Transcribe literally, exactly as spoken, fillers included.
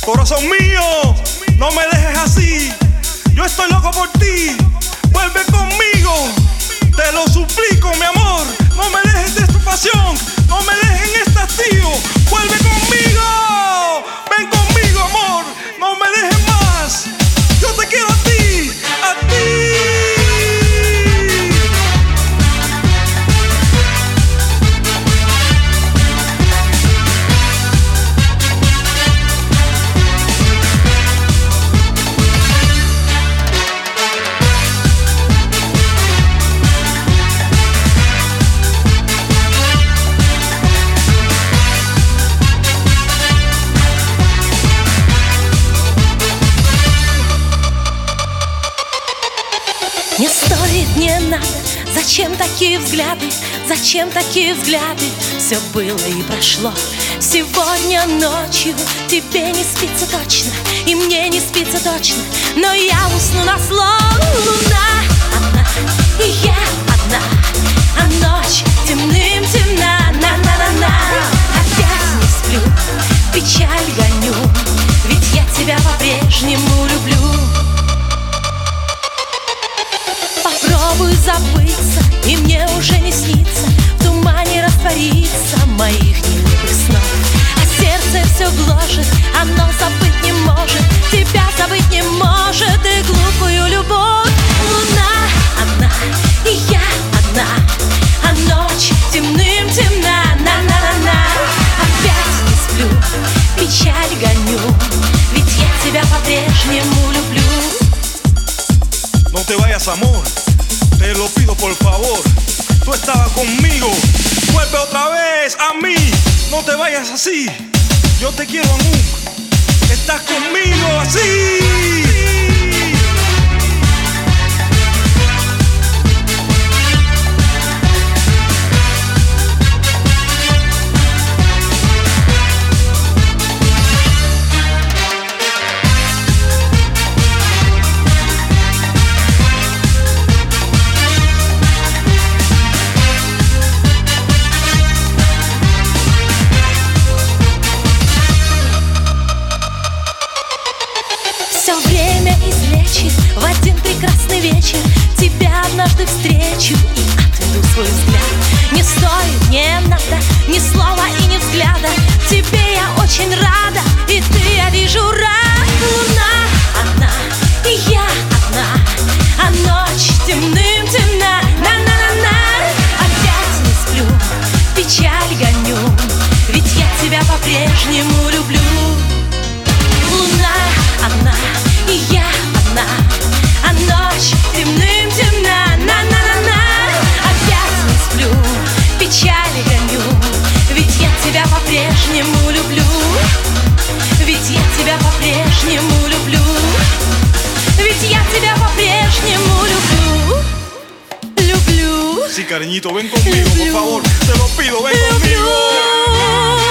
Corazón mío, no me dejes así. Yo estoy loco por ti. Vuelve conmigo. Te lo suplico, mi amor. No me dejes de tu pasión. No me dejes en este hastío. Vuelve conmigo. Ven conmigo, amor. No me dejes más. Yo te quiero a ti. A ti. Не стоит, не надо, зачем такие взгляды, зачем такие взгляды? Все было и прошло. Сегодня ночью тебе не спится точно, и мне не спится точно, но я усну на сон. Луна одна, и я одна, а ночь темным темна. На-на-на-на. Опять не сплю, печаль гоню, ведь я тебя по-прежнему люблю. Попробуй забыться, и мне уже не снится в тумане раствориться моих нелепых снов. А сердце все гложет, оно забыть не может, тебя забыть не может, и глупую любовь. Луна одна, и я одна, а ночь темным темна. На-на-на-на. Опять не сплю, печаль гоню, ведь я тебя по-прежнему люблю. No te vayas, amor, te lo pido por favor. Tú estabas conmigo, vuelve otra vez a mí. No te vayas así, yo te quiero aún. Estás conmigo así. Все время излечит в один прекрасный вечер. Тебя однажды встречу и отведу свой взгляд. Не стоит, не надо ни слова и ни взгляда. Тебе я очень рада, и ты, я вижу, рад. Луна одна, и я одна, а ночь темным темна. На-на-на-на. Опять не сплю, печаль гоню, ведь я тебя по-прежнему люблю. Луна одна, и я одна, а ночь темным темна. На-на-на-на. Опять не сплю, печаль гоню, ведь я тебя по-прежнему люблю. Ведь я тебя по-прежнему люблю. Ведь я тебя по-прежнему люблю. Люблю. Sí, cariñito, ven conmigo, por favor. Te lo pido, ven conmigo.